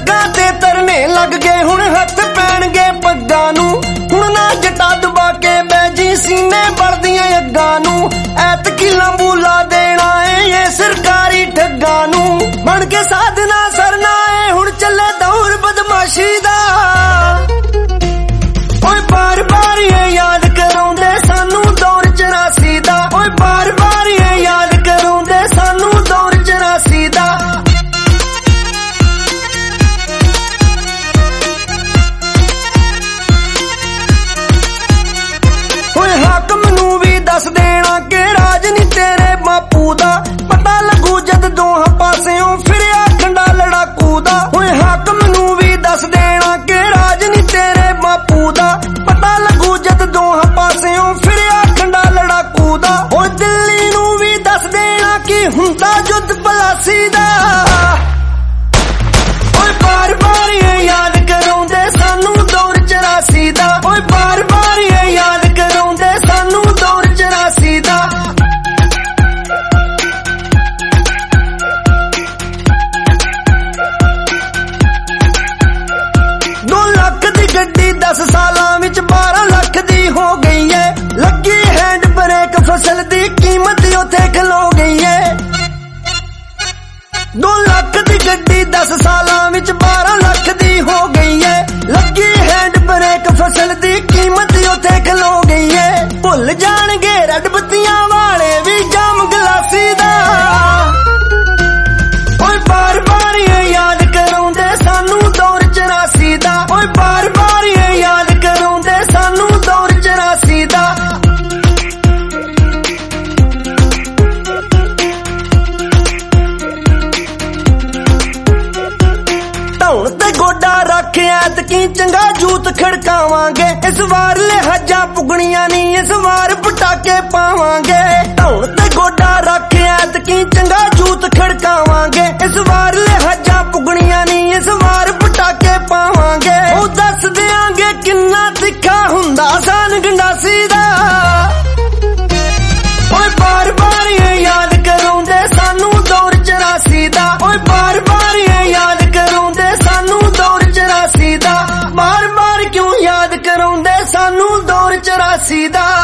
सड़कां ते तरने लग गए हुण हथ पैणगे पग्गां नूं हुण ना जटा दबा के बैजी सीने बढ़दियां अग्गां नूं ऐतकी लंबूला देना ये सरकारी ठग्गां नूं बन के साधना सरना हुण चले दौर बदमाशी दा ओए बार बार ये याद कराउंदे सानू दौर 84 दा ओए बार बार ये याद कराउंदे सानू दौर 84 दा ओए हाकम नू भी दस देना के राज नी तेरे बापू दा पता लगू जद दोहां पासियों फिरिया खंडा लड़ाकू दा ओए हाकम नू भी दस देना के राज नी तेरे बापू दा पता लगू जद दोहां पासियों फिरिया खंडा लड़ाकू दा ओए दिल्ली नू भी दस देना कि हुंदा युद्ध पलासी दा ओए बार बार ये याद कराउंदे सानू दौर 84 दा ओए बार बार ये याद कराउंदे सानू दौर 84 दा 2 लाख दी गड्डी 10 सालां विच 12 लाख दी हो गई है लगी हैंड ब्रेक फसल दी कीमत उथे खलो गई है 2 लाख दी गड्डी 10 सालां विच 12 लाख दी हो गई है लगी हैंड ब्रेक फसल दी कीमत उथे खलो गई है भुल जाणगे रड बत्तियां वाले भी जाम गलासी दा ओए बार बार ये याद कराउंदे सानू दौर 84 दा ओए बार बार ये याद कराउंदे सानू दौर 84 दा धौण ते गोडा रख ऐतकी चंगा जूत खड़कावांगे इस वार लिहाजा पुगणियां नी इस वार पटाके पावांगे धौण ते गोडा रख ऐतकी चंगा जूत खड़कावांगे इस वार लिहाजा पुगणियां नी इस वार पटाके पावांगे ओ दस देंगे किन्ना तिखा हुंदा सान गंडासी दा ओए बार बार ये याद कराउंदे सानू दौर 84 दा ओए बार बार ये याद कराउंदे सानू दौर 84 दा बार बार क्यों याद कराउंदे सानू दौर 84 दा